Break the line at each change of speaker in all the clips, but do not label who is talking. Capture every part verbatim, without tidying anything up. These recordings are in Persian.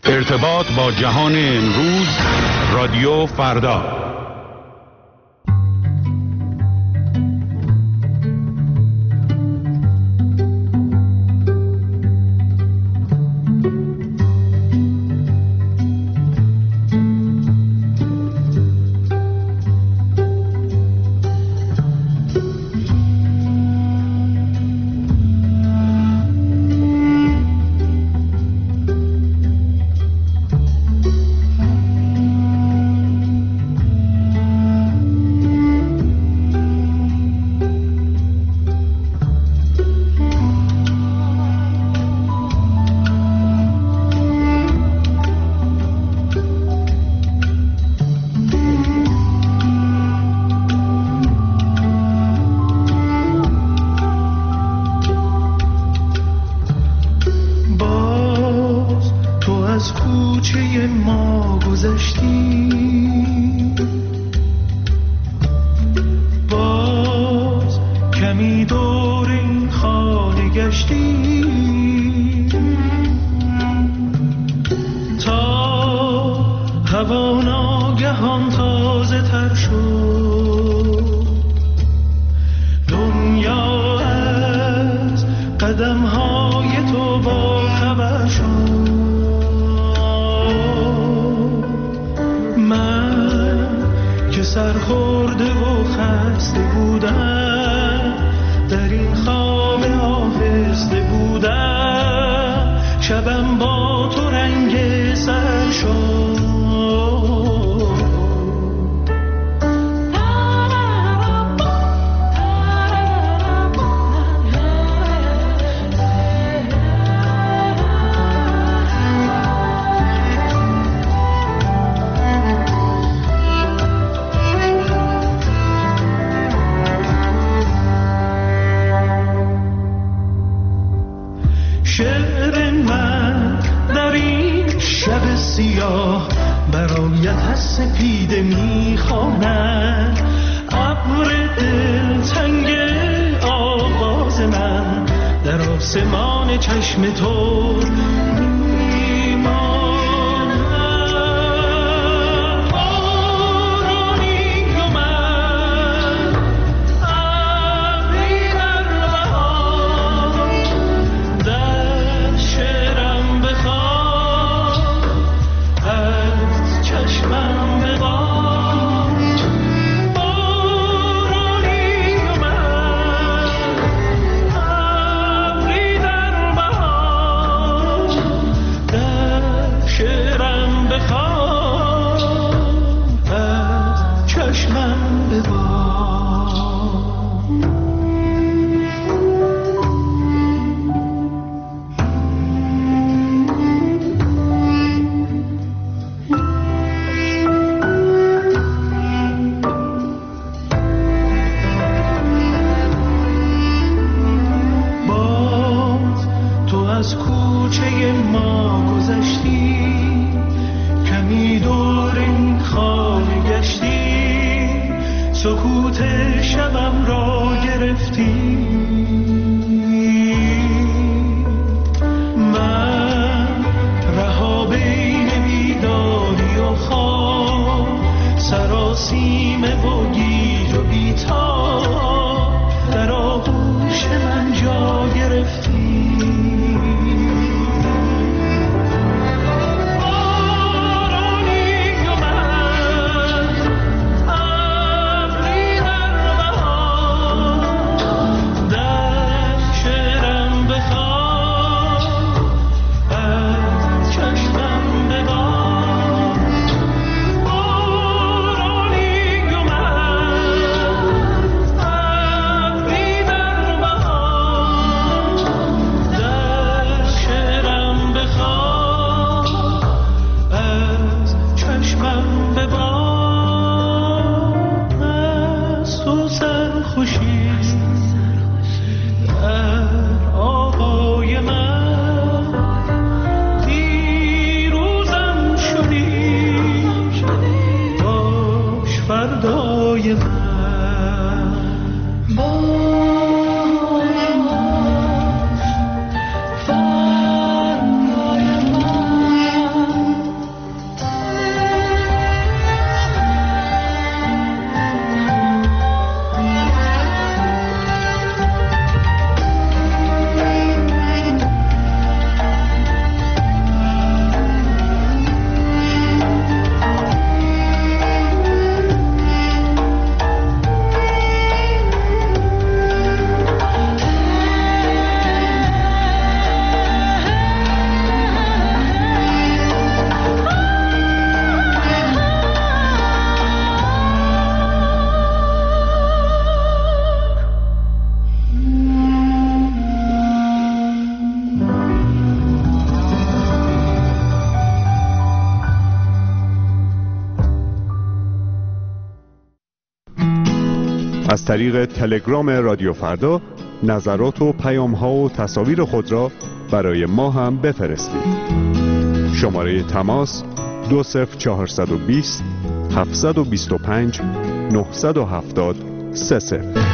ارتباط با جهان امروز، رادیو فردا. از طریق تلگرام رادیو فردا نظرات و پیام‌ها و تصاویر خود را برای ما هم بفرستید. شماره تماس دو صفر چهارصد و بیست هفتصد و بیست و پنج نهصد و هفتاد سه صفر.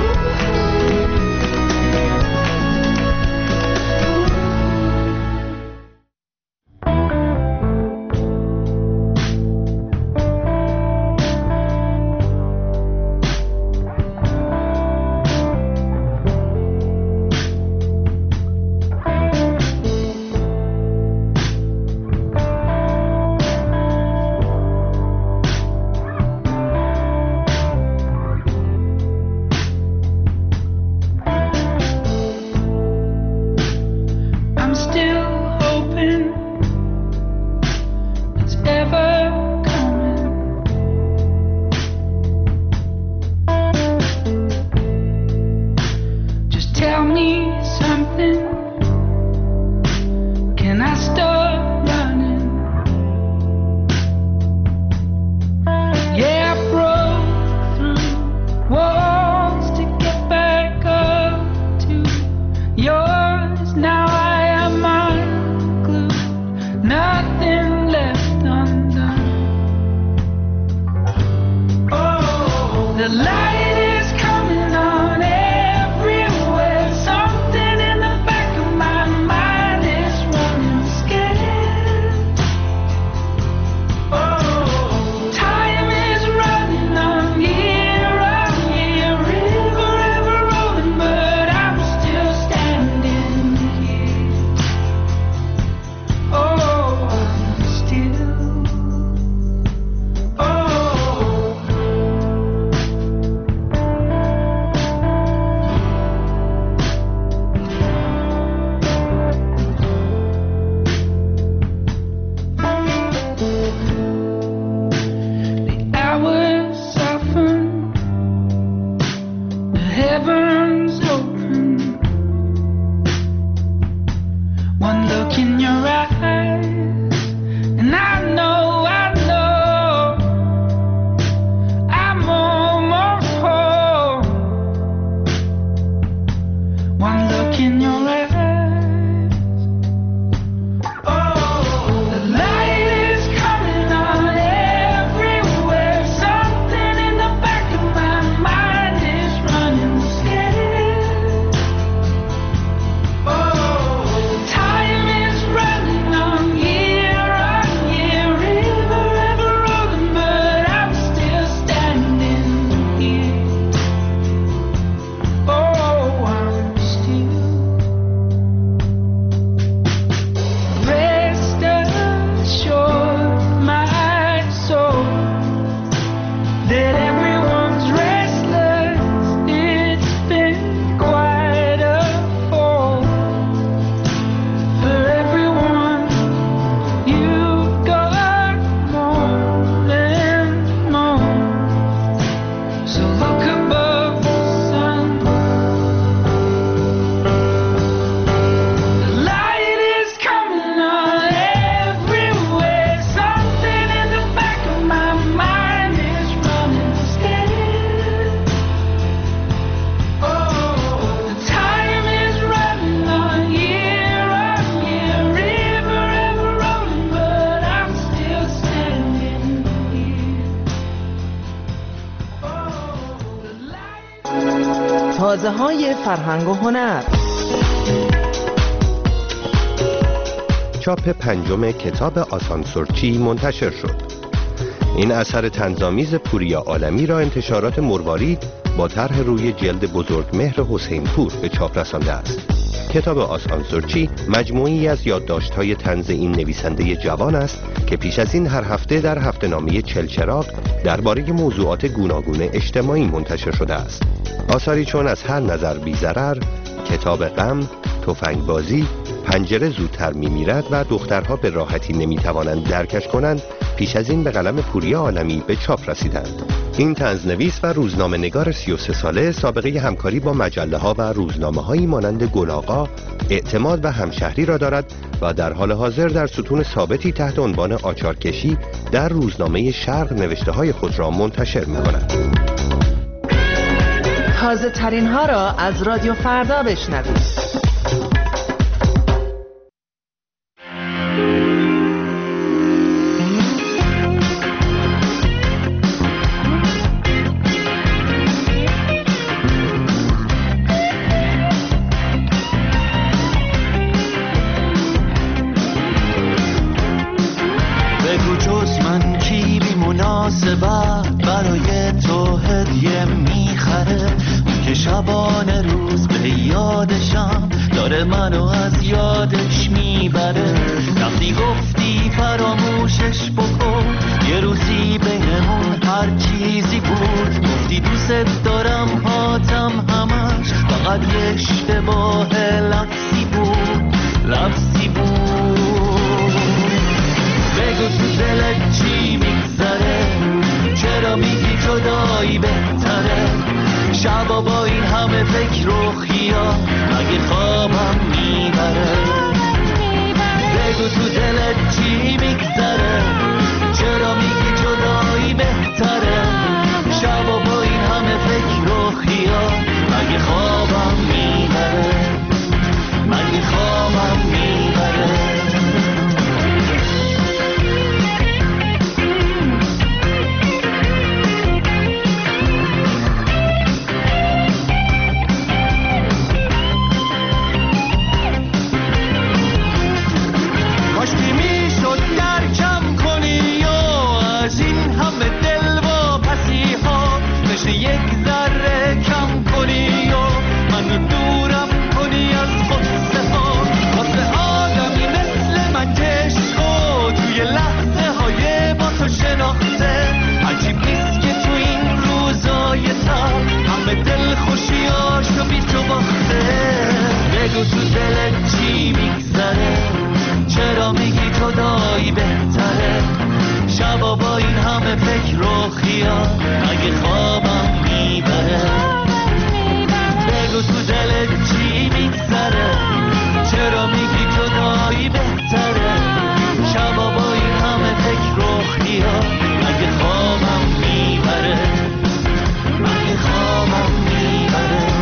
تازه‌های فرهنگ و هنر.
چاپ پنجم کتاب آسانسورچی منتشر شد. این اثر طنزآمیز پوریا عالمی را انتشارات مروارید با طرح روی جلد بزرگمهر حسین پور به چاپ رسانده است. کتاب آسانسورچی مجموعی از یادداشت‌های طنز این نویسنده جوان است که پیش از این هر هفته در هفته‌نامه چلچراغ درباره موضوعات گوناگون اجتماعی منتشر شده است. آثاری چون از هر نظر بی‌ضرر، کتاب غم، تفنگبازی، پنجره زودتر می‌میرد و دخترها به راحتی نمی‌توانند درکش کنند پیش از این به قلم پوریا عالمی به چاپ رسیدند. این طنزنویس و روزنامه‌نگار سی و سه ساله سابقه همکاری با مجله‌ها و روزنامه‌هایی مانند گل‌آقا، اعتماد و همشهری را دارد و در حال حاضر در ستون ثابتی تحت عنوان آچارکشی در روزنامه شرق نوشته‌های خود را منتشر می‌کند.
تازه ترین ها را از رادیو فردا بشنوید.
برای تو هدیه میخره که شبانه روز به یادشم داره منو از یادش میبره. وقتی گفتی فراموشش بکن یه روزی بینمون هر چیزی بود، گفتی دوست دارم هاتم همش فقط یه اشتباه لفظی بود لفظی بود. بگو تو دلت چی میگذره، چرا میگی جدایی بهتره؟ شبا با این همه فکر و خیال مگه خوابم میبره؟ بگو تو دلت چی میگذره، چرا میگی جدایی بهتره؟ شبا با این همه فکر و خیال مگه خوابم میبره؟ مگه خوابم میبره؟ بگو تو دلت چی میگذره، چرا میگی جدایی بهتره؟ شبا با این همه فکر و خیال مگه خوابم میبره؟ بگو تو دلت چی میگذره، چرا میگی جدایی بهتره؟ شبا با این همه فکر و خیال مگه خوابم میبره؟ مگه خوابم میبره؟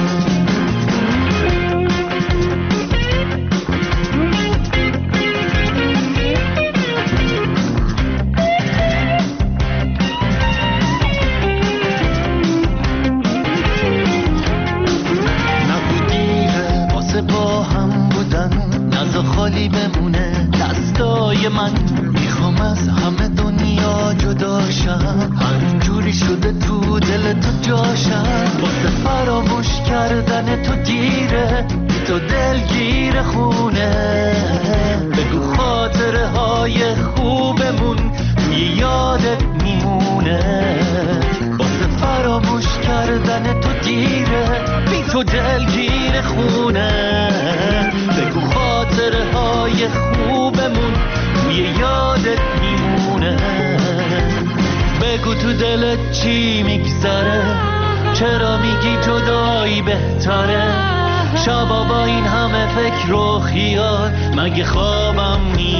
خالی بمونه دستای من، میخوام از همه دنیا جداشم، هر جوری شده تو دل تو جاشم. واسه فراموش کردن تو دیره، تو دلگیر خونه. بگو خاطره های خوبمون توی یادت میمونه. واسه فراموش کردن تو دیره، بی تو دلگیر خونه. بگو خاطره های خوبمون توی یادت میمونه. بگو تو دلت چی میگذره، چرا میگی جدایی بهتره؟ شبا با این همه فکر و خیال مگه خوابم میبره؟